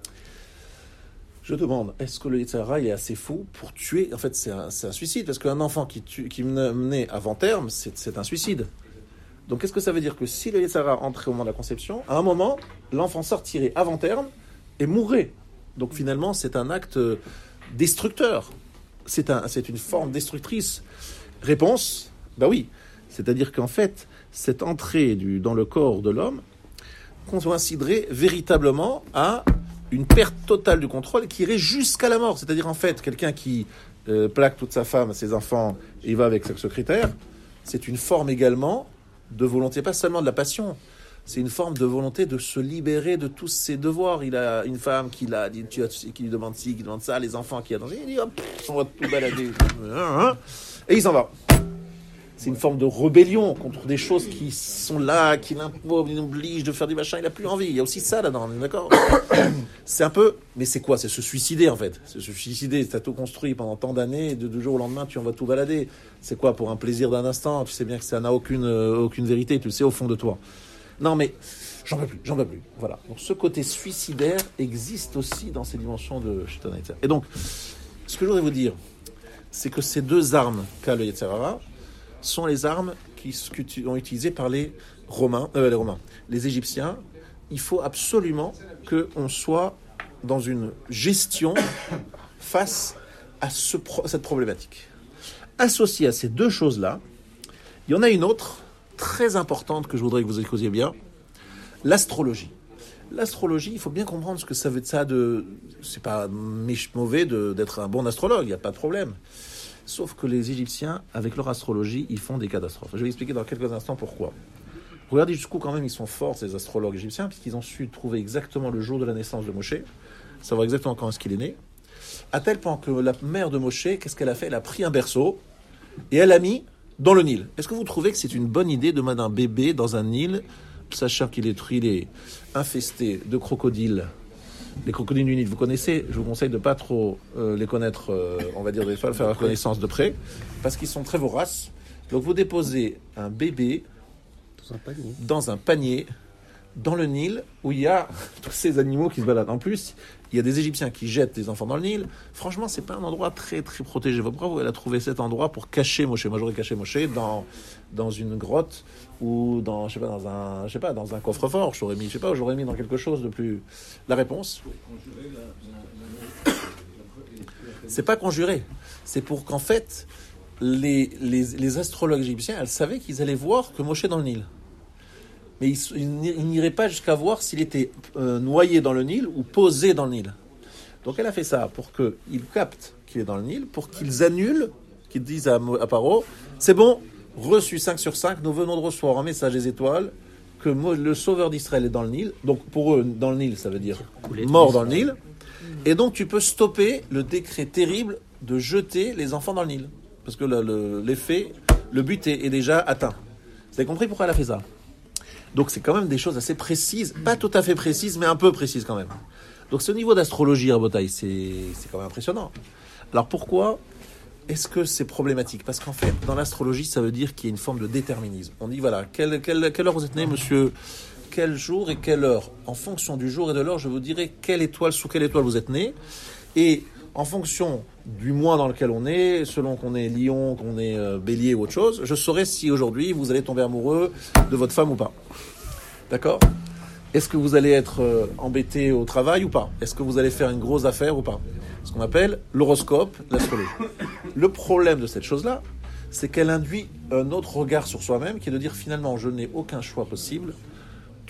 Speaker 1: Je demande, est-ce que le Yetzirah est assez fou pour tuer? En fait, c'est un, c'est un suicide, parce qu'un enfant qui, tue, qui naît avant terme, c'est, c'est un suicide. Donc, qu'est-ce que ça veut dire? Que si le Yetzirah entrait au moment de la conception, à un moment, l'enfant sortirait avant terme et mourrait. Donc, finalement, c'est un acte destructeur. C'est, un, c'est une forme destructrice. Réponse, bah oui. C'est-à-dire qu'en fait, cette entrée du, dans le corps de l'homme coïnciderait véritablement à une perte totale du contrôle qui irait jusqu'à la mort. C'est-à-dire, en fait, quelqu'un qui euh, plaque toute sa femme, ses enfants, et il va avec ce critère, c'est une forme également de volonté, pas seulement de la passion, c'est une forme de volonté de se libérer de tous ses devoirs. Il a une femme qui, l'a, dit, tu as, qui lui demande ci, qui lui demande ça, les enfants qui attendent, il dit hop, on va tout balader, et il s'en va. C'est une forme de rébellion contre des choses qui sont là, qui l'obligent de faire du machin, il n'a plus envie. Il y a aussi ça là-dedans, d'accord? C'est un peu, mais c'est quoi? C'est se suicider en fait. C'est se suicider, tu as tout construit pendant tant d'années, et de, de jour au lendemain, tu en vas tout balader. C'est quoi? Pour un plaisir d'un instant, tu sais bien que ça n'a aucune, euh, aucune vérité, tu le sais au fond de toi. Non mais, j'en veux plus, j'en veux plus. Voilà. Donc ce côté suicidaire existe aussi dans ces dimensions de Shaitan Yetzirah. Et donc, ce que je voudrais vous dire, c'est que ces deux armes qu'a le Yetzirah sont les armes qui sont utilisées par les Romains, euh, les Romains, les Égyptiens. Il faut absolument qu'on soit dans une gestion face à ce pro- cette problématique. Associée à ces deux choses-là, il y en a une autre très importante que je voudrais que vous écoutiez bien, l'astrologie. L'astrologie, il faut bien comprendre ce que ça veut dire. Ça de, c'est pas mauvais de, d'être un bon astrologue, il n'y a pas de problème. Sauf que les Égyptiens, avec leur astrologie, ils font des catastrophes. Je vais expliquer dans quelques instants pourquoi. Regardez jusqu'où quand même ils sont forts, ces astrologues égyptiens, puisqu'ils ont su trouver exactement le jour de la naissance de Moshe, savoir exactement quand est-ce qu'il est né, à tel point que la mère de Moshe, qu'est-ce qu'elle a fait? Elle a pris un berceau et elle l'a mis dans le Nil. Est-ce que vous trouvez que c'est une bonne idée de mettre un bébé dans un Nil, sachant qu'il est, il est infesté de crocodiles? Les crocodiles du Nil, vous connaissez, je vous conseille de ne pas trop euh, les connaître, euh, on va dire des fois, faire la connaissance de près, parce qu'ils sont très voraces. Donc vous déposez un bébé dans un panier, dans, un panier, dans le Nil, où il y a tous ces animaux qui se baladent. En plus, il y a des Égyptiens qui jettent des enfants dans le Nil. Franchement, c'est pas un endroit très très protégé. Bravo, elle a trouvé cet endroit pour cacher Moshe. Moi, j'aurais caché Moshe dans dans une grotte ou dans je sais pas dans un je sais pas dans un coffre-fort. J'aurais mis je sais pas, j'aurais mis dans quelque chose de plus. La réponse, c'est pas conjurer. C'est pour qu'en fait les les les astrologues égyptiens, elles savaient qu'ils allaient voir que Moshe est dans le Nil. Mais ils, ils, ils n'iraient pas jusqu'à voir s'il était euh, noyé dans le Nil ou posé dans le Nil. Donc elle a fait ça pour qu'ils captent qu'il est dans le Nil, pour qu'ils annulent, qu'ils disent à, à Paro, c'est bon, reçu cinq sur cinq, nous venons de recevoir un message des étoiles que le sauveur d'Israël est dans le Nil. Donc pour eux, dans le Nil, ça veut dire mort dans le Nil. Et donc tu peux stopper le décret terrible de jeter les enfants dans le Nil. Parce que le, le, l'effet, le but est, est déjà atteint. Vous avez compris pourquoi elle a fait ça? Donc c'est quand même des choses assez précises, pas tout à fait précises, mais un peu précises quand même. Donc ce niveau d'astrologie, Rabotai, c'est, c'est quand même impressionnant. Alors pourquoi est-ce que c'est problématique? Parce qu'en fait, dans l'astrologie, ça veut dire qu'il y a une forme de déterminisme. On dit, voilà, quelle, quelle, quelle heure vous êtes né, monsieur? Quel jour et quelle heure? En fonction du jour et de l'heure, je vous dirai quelle étoile, sous quelle étoile vous êtes né. Et en fonction du mois dans lequel on est, selon qu'on est lion, qu'on est euh, bélier ou autre chose, je saurai si aujourd'hui vous allez tomber amoureux de votre femme ou pas. D'accord? Est-ce que vous allez être euh, embêté au travail ou pas? Est-ce que vous allez faire une grosse affaire ou pas? Ce qu'on appelle l'horoscope, l'astrologie. Le problème de cette chose-là, c'est qu'elle induit un autre regard sur soi-même, qui est de dire finalement, je n'ai aucun choix possible.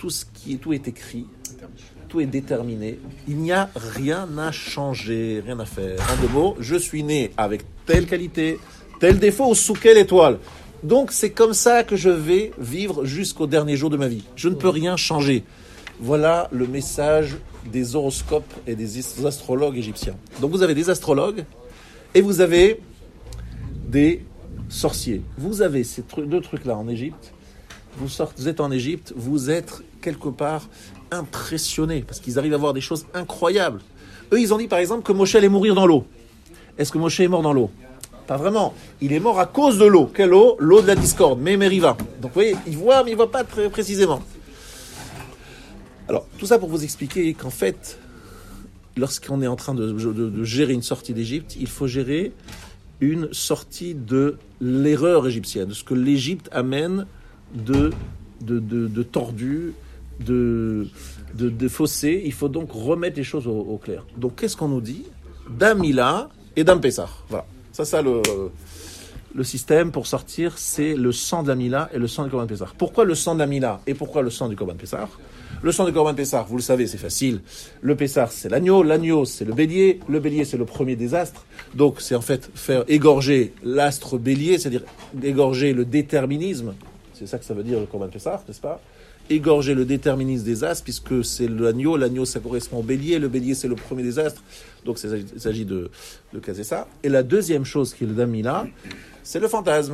Speaker 1: tout ce qui est, tout est écrit, tout est déterminé. Il n'y a rien à changer, rien à faire. En deux mots, je suis né avec telle qualité, tel défaut ou sous quelle étoile. Donc c'est comme ça que je vais vivre jusqu'au dernier jour de ma vie. Je ne peux rien changer. Voilà le message des horoscopes et des astrologues égyptiens. Donc vous avez des astrologues et vous avez des sorciers. Vous avez ces tru- deux trucs-là en Égypte. Vous, sortez, vous êtes en Égypte, vous êtes quelque part impressionnés parce qu'ils arrivent à voir des choses incroyables. Eux, ils ont dit par exemple que Moshe allait mourir dans l'eau. Est-ce que Moshe est mort dans l'eau ? Pas vraiment. Il est mort à cause de l'eau. Quelle eau ? L'eau de la discorde, mais Meriva. Donc vous voyez, il voit, mais il ne voit pas très précisément. Alors, tout ça pour vous expliquer qu'en fait, lorsqu'on est en train de, de, de gérer une sortie d'Égypte, il faut gérer une sortie de l'erreur égyptienne, de ce que l'Égypte amène de, de, de, de tordu, de, de, de faussé. Il faut donc remettre les choses au, au clair. Donc, qu'est-ce qu'on nous dit ? Dam Mila et Dam Pessah. Voilà. Ça, ça, le, le système pour sortir, c'est le sang de la Mila et le sang du Korban Pessah. Pourquoi le sang de la Mila et pourquoi le sang du Korban Pessah ? Le sang du Korban Pessah, vous le savez, c'est facile. Le Pessah, c'est l'agneau. L'agneau, c'est le bélier. Le bélier, c'est le premier des astres. Donc, c'est en fait faire égorger l'astre bélier, c'est-à-dire égorger le déterminisme. C'est ça que ça veut dire le Korban Pessah, n'est-ce pas ? Égorger le déterminisme des astres, puisque c'est l'agneau. L'agneau, ça correspond au bélier. Le bélier, c'est le premier des astres. Donc, il s'agit de, de caser ça. Et la deuxième chose qui est le Damila, c'est le fantasme.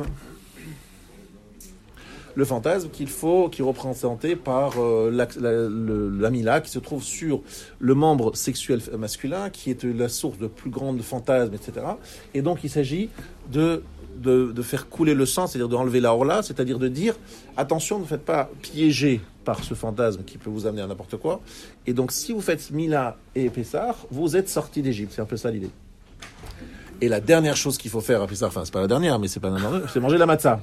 Speaker 1: Le fantasme qu'il faut, qui est représenté par euh, la, la, le, la Mila, qui se trouve sur le membre sexuel masculin, qui est la source de plus grandes fantasmes, et cetera. Et donc, il s'agit de, de, de faire couler le sang, c'est-à-dire d'enlever la orla, c'est-à-dire de dire, attention, ne faites pas piéger par ce fantasme qui peut vous amener à n'importe quoi. Et donc, si vous faites Mila et Pessah, vous êtes sortis d'Égypte. C'est un peu ça l'idée. Et la dernière chose qu'il faut faire à Pessah, enfin, c'est pas la dernière, mais c'est pas la dernière, c'est manger la matzah.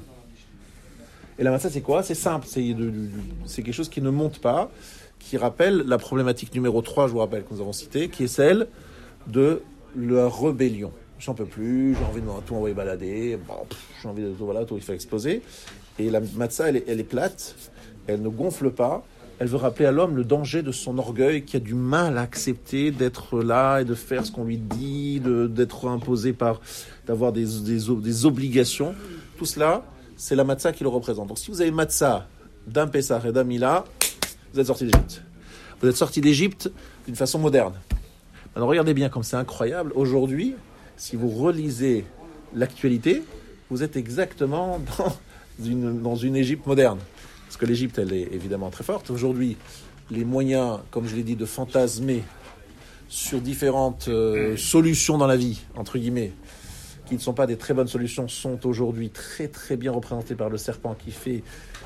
Speaker 1: Et la matzah, c'est quoi ? C'est simple, c'est, de, de, c'est quelque chose qui ne monte pas, qui rappelle la problématique numéro trois, je vous rappelle, que nous avons citée, qui est celle de la rébellion. J'en peux plus, j'ai envie de tout envoyer balader, bon, pff, j'ai envie de tout, voilà, tout il faut exploser. Et la matzah, elle est, elle est plate, elle ne gonfle pas, elle veut rappeler à l'homme le danger de son orgueil, qui a du mal à accepter d'être là et de faire ce qu'on lui dit, de, d'être imposé par, d'avoir des, des, des obligations. Tout cela, c'est la matzah qui le représente. Donc si vous avez matzah d'un Pessah et d'un Mila, vous êtes sorti d'Égypte. Vous êtes sorti d'Égypte d'une façon moderne. Maintenant regardez bien comme c'est incroyable. Aujourd'hui, si vous relisez l'actualité, vous êtes exactement dans une, dans une Égypte moderne. Parce que l'Égypte, elle est évidemment très forte. Aujourd'hui, les moyens, comme je l'ai dit, de fantasmer sur différentes euh, solutions dans la vie, entre guillemets, qui ne sont pas des très bonnes solutions, sont aujourd'hui très très bien représentés par le serpent qui fait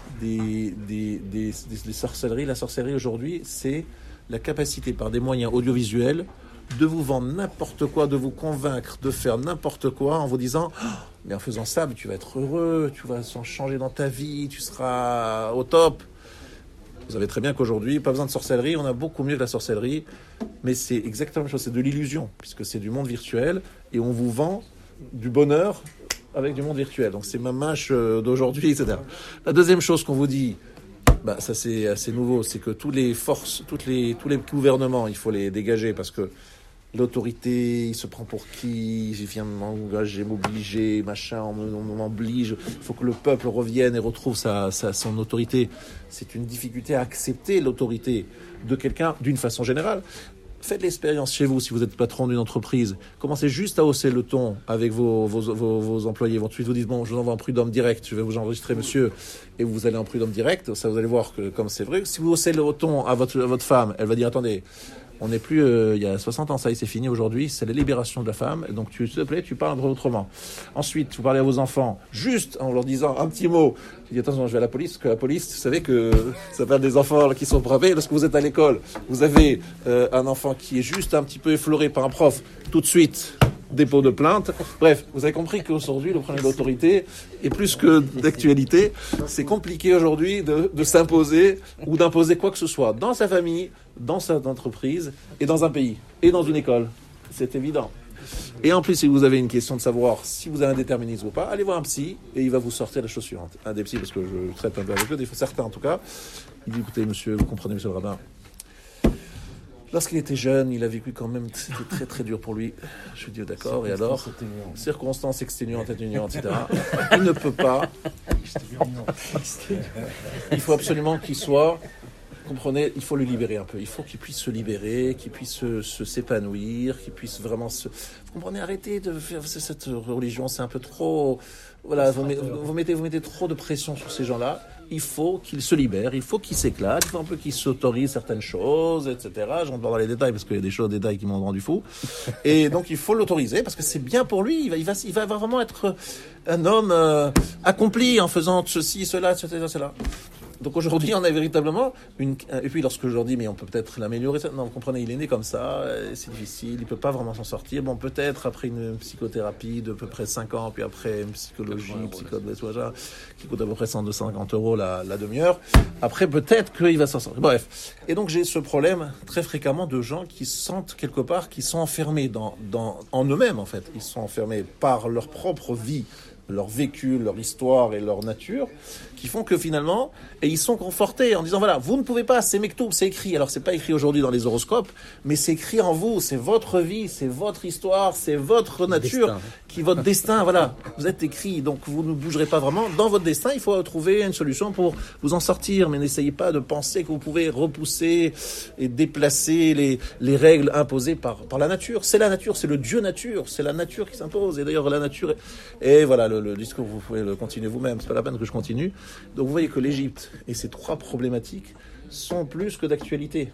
Speaker 1: des, des, des, des, des sorcelleries. La sorcellerie aujourd'hui, c'est la capacité par des moyens audiovisuels de vous vendre n'importe quoi, de vous convaincre de faire n'importe quoi en vous disant oh, mais en faisant ça, tu vas être heureux, tu vas changer dans ta vie, tu seras au top. Vous savez très bien qu'aujourd'hui, pas besoin de sorcellerie, on a beaucoup mieux que la sorcellerie, mais c'est exactement la même chose, c'est de l'illusion, puisque c'est du monde virtuel et on vous vend du bonheur avec du monde virtuel. Donc c'est ma mâche d'aujourd'hui, et cetera. La deuxième chose qu'on vous dit, bah, ça c'est assez nouveau, c'est que toutes les forces, toutes les, tous les gouvernements, il faut les dégager parce que l'autorité, il se prend pour qui, il vient m'engager, m'obliger, machin, on m'oblige. Il faut que le peuple revienne et retrouve sa, sa, son autorité. C'est une difficulté à accepter l'autorité de quelqu'un d'une façon générale. Faites l'expérience chez vous, si vous êtes patron d'une entreprise. Commencez juste à hausser le ton avec vos, vos, vos, vos employés. Ils vont tout de suite vous dire, bon, je vous envoie en prud'homme direct, je vais vous enregistrer, monsieur, et vous allez en prud'homme direct. Ça, vous allez voir que, comme c'est vrai, si vous haussez le ton à votre, à votre femme, elle va dire, attendez, on n'est plus, euh, il y a soixante ans, ça y est, c'est fini aujourd'hui, c'est la libération de la femme, donc tu, s'il te plaît, tu parles un peu autrement. Ensuite, vous parlez à vos enfants, juste en leur disant un petit mot. Tu dis, attention, je vais à la police, parce que la police, vous savez que ça parle des enfants qui sont bravés. Lorsque vous êtes à l'école, vous avez euh, un enfant qui est juste un petit peu effleuré par un prof, tout de suite, dépôt de plainte. Bref, vous avez compris qu'aujourd'hui, le problème de l'autorité est plus que d'actualité. C'est compliqué aujourd'hui de, de s'imposer ou d'imposer quoi que ce soit dans sa famille, dans sa entreprise et dans un pays et dans une école. C'est évident. Et en plus, si vous avez une question de savoir si vous avez un déterminisme ou pas, allez voir un psy et il va vous sortir la chose suivante. Un des psys, parce que je traite un peu avec eux, des fois certains en tout cas, il dit, écoutez monsieur, vous comprenez monsieur le rabbin, lorsqu'il était jeune, il a vécu quand même, c'était très très dur pour lui. Je lui dis d'accord, et alors circonstances exténuantes, atténuantes, et cetera. Il ne peut pas. Il faut absolument qu'il soit, comprenez, il faut le libérer un peu. Il faut qu'il puisse se libérer, qu'il puisse se, se, s'épanouir, qu'il puisse vraiment se... Vous comprenez, arrêtez de faire cette religion, c'est un peu trop... Voilà, vous, vous, mettez, vous mettez trop de pression sur ces gens-là. Il faut qu'ils se libèrent, il faut qu'ils s'éclatent, il faut un peu qu'ils s'autorisent certaines choses, et cetera. Je rentre pas dans les détails parce qu'il y a des choses, des détails qui m'ont rendu fou. Et donc il faut l'autoriser parce que c'est bien pour lui. Il va, il va, il va vraiment être un homme euh, accompli en faisant ceci, cela, cela, cela. Donc aujourd'hui, on a véritablement une... Et puis lorsque je leur dis, mais on peut peut-être l'améliorer, non, vous comprenez, il est né comme ça, c'est difficile, il peut pas vraiment s'en sortir. Bon, peut-être après une psychothérapie de à peu près cinq ans, puis après une psychologie, psychologie, qui coûte à peu près cent à deux cent cinquante euros la, la demi-heure. Après, peut-être qu'il va s'en sortir. Bref. Et donc j'ai ce problème très fréquemment de gens qui sentent quelque part qu'ils sont enfermés dans, dans, en eux-mêmes, en fait. Ils sont enfermés par leur propre vie, leur vécu, leur histoire et leur nature, qui font que finalement, et ils sont confortés en disant voilà, vous ne pouvez pas, c'est Mektoub, c'est écrit. Alors c'est pas écrit aujourd'hui dans les horoscopes, mais c'est écrit en vous, c'est votre vie, c'est votre histoire, c'est votre nature, destin. qui votre destin, voilà. Vous êtes écrit, donc vous ne bougerez pas vraiment. Dans votre destin, il faut trouver une solution pour vous en sortir, mais n'essayez pas de penser que vous pouvez repousser et déplacer les, les règles imposées par, par la nature. C'est la nature, c'est le Dieu nature, c'est la nature qui s'impose. Et d'ailleurs, la nature, est... et voilà, le, le discours, vous pouvez le continuer vous-même, c'est pas la peine que je continue. Donc vous voyez que l'Égypte et ces trois problématiques sont plus que d'actualité.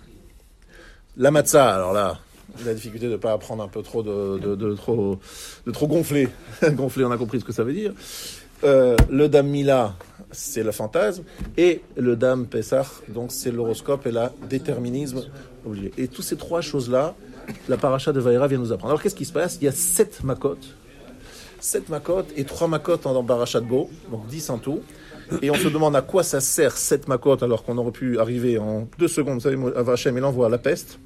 Speaker 1: La matzah, alors là, la difficulté de ne pas apprendre un peu trop de, de, de, trop, de trop gonfler. Gonfler, on a compris ce que ça veut dire. Euh, le Dam Mila, c'est le fantasme. Et le Dam Pessah, donc c'est l'horoscope et le déterminisme obligé. Et toutes ces trois choses-là, la paracha de Vaïra vient nous apprendre. Alors qu'est-ce qui se passe ? Il y a sept makot. Sept makot et trois makot dans Parashat Bo, donc dix en tout. Et on se demande à quoi ça sert sept makot alors qu'on aurait pu arriver en deux secondes. Vous savez, Hachem, il envoie la peste.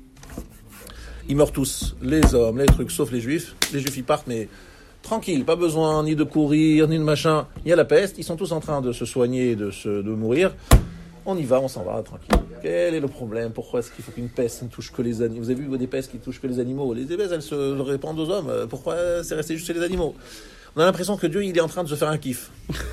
Speaker 1: Ils meurent tous, les hommes, les trucs, sauf les juifs. Les juifs, ils partent, mais tranquille, pas besoin ni de courir, ni de machin. Il y a la peste, ils sont tous en train de se soigner, de, se, de mourir. On y va, on s'en va, tranquille. Quel est le problème ? Pourquoi est-ce qu'il faut qu'une peste ne touche que les animaux ? Vous avez vu des pestes qui touchent que les animaux ? Les pestes, elles se répandent aux hommes. Pourquoi c'est resté juste chez les animaux ? On a l'impression que Dieu, il est en train de se faire un kiff.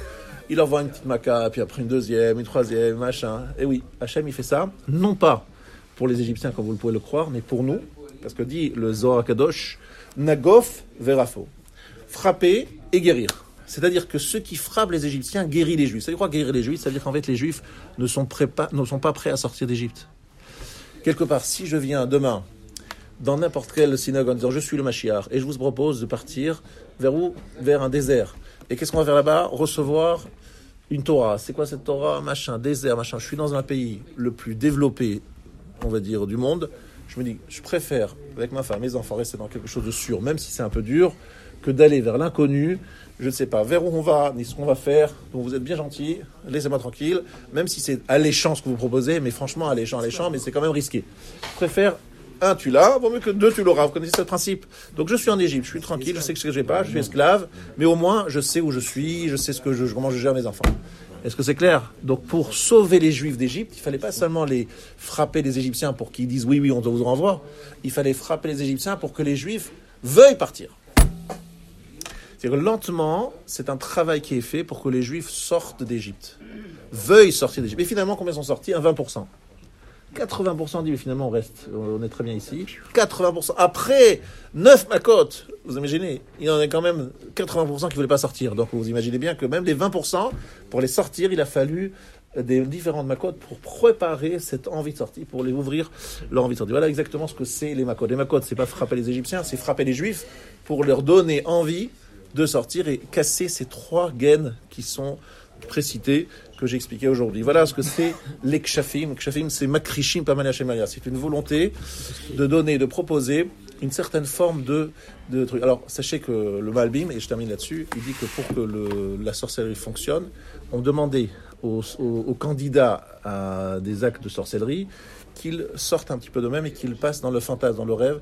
Speaker 1: Il envoie une petite maca, puis après une deuxième, une troisième, machin. Et oui, Hachem, il fait ça, non pas pour les Égyptiens, comme vous pouvez le croire, mais pour nous. Parce que dit le Zohar Kadosh, Nagof verafo. Frapper et guérir. C'est-à-dire que ceux qui frappent les Égyptiens guérissent les Juifs. Ça veut dire quoi guérir les Juifs ? Ça veut dire qu'en fait, les Juifs ne sont, prêts pas, ne sont pas prêts à sortir d'Égypte. Quelque part, si je viens demain dans n'importe quelle synagogue en disant « Je suis le Mashiach » et je vous propose de partir vers où ? Vers un désert. Et qu'est-ce qu'on va faire là-bas ? Recevoir une Torah. C'est quoi cette Torah ? Machin, désert, machin. Je suis dans un pays le plus développé, on va dire, du monde. Je me dis, je préfère, avec ma femme, mes enfants, rester dans quelque chose de sûr, même si c'est un peu dur, que d'aller vers l'inconnu. Je ne sais pas vers où on va, ni ce qu'on va faire. Donc vous êtes bien gentils, laissez-moi tranquille, même si c'est alléchant ce que vous proposez, mais franchement, alléchant, alléchant, mais c'est quand même risqué. Je préfère, un, tu l'as, vaut mieux que deux, tu l'auras. Vous connaissez ce principe. Donc je suis en Égypte, je suis tranquille, je sais que je n'ai pas, je suis esclave, mais au moins, je sais où je suis, je sais ce que je, comment je gère mes enfants. Est-ce que c'est clair ? Donc pour sauver les Juifs d'Égypte, il ne fallait pas seulement les frapper les Égyptiens pour qu'ils disent oui, oui, on vous renvoie. Il fallait frapper les Égyptiens pour que les Juifs veuillent partir. C'est-à-dire que lentement, c'est un travail qui est fait pour que les Juifs sortent d'Égypte. Veuillent sortir d'Égypte. Et finalement, combien sont sortis ? Un vingt pour cent. quatre-vingts pour cent dit, mais finalement, on reste. On est très bien ici. quatre-vingts pour cent. Après neuf makot, vous imaginez, il y en a quand même quatre-vingts pour cent qui ne voulaient pas sortir. Donc, vous imaginez bien que même les vingt pour cent, pour les sortir, il a fallu des différentes makot pour préparer cette envie de sortir, pour les ouvrir leur envie de sortir. Voilà exactement ce que c'est les makot. Les makot, c'est pas frapper les Égyptiens, c'est frapper les Juifs pour leur donner envie de sortir et casser ces trois gaines qui sont précités que j'ai expliqué aujourd'hui. Voilà ce que c'est les kshafim. Kshafim, c'est makrishim paman Hashem aliyah. C'est une volonté de donner, de proposer une certaine forme de, de truc. Alors, sachez que le Malbim, et je termine là-dessus, il dit que pour que le, la sorcellerie fonctionne, on demandait aux, aux, aux candidats à des actes de sorcellerie qu'ils sortent un petit peu d'eux-mêmes et qu'ils passent dans le fantasme, dans le rêve,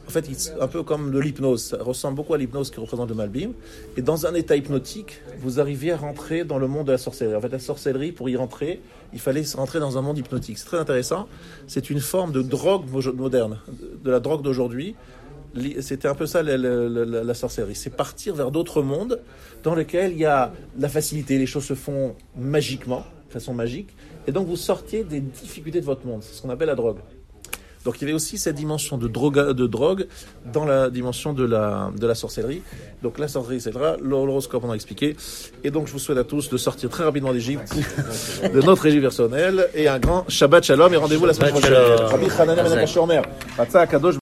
Speaker 1: En fait, c'est un peu comme de l'hypnose. Ça ressemble beaucoup à l'hypnose qui représente le Malbim. Et dans un état hypnotique, vous arriviez à rentrer dans le monde de la sorcellerie. En fait, la sorcellerie, pour y rentrer, il fallait rentrer dans un monde hypnotique. C'est très intéressant. C'est une forme de drogue moderne, de la drogue d'aujourd'hui. C'était un peu ça la, la, la, la sorcellerie. C'est partir vers d'autres mondes dans lesquels il y a la facilité. Les choses se font magiquement, de façon magique. Et donc, vous sortiez des difficultés de votre monde. C'est ce qu'on appelle la drogue. Donc il y avait aussi cette dimension de drogue, de drogue dans la dimension de la, de la sorcellerie. Donc la sorcellerie, et cetera. L'horoscope, on a expliqué. Et donc je vous souhaite à tous de sortir très rapidement d'Égypte, de notre Égypte personnelle, et un grand Shabbat Shalom, et rendez-vous la semaine prochaine.